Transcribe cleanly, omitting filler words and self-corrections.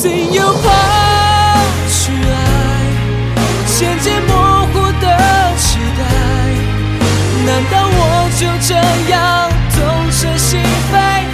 心又跑去爱，渐渐模糊的期待，难道我就这样痛彻心扉？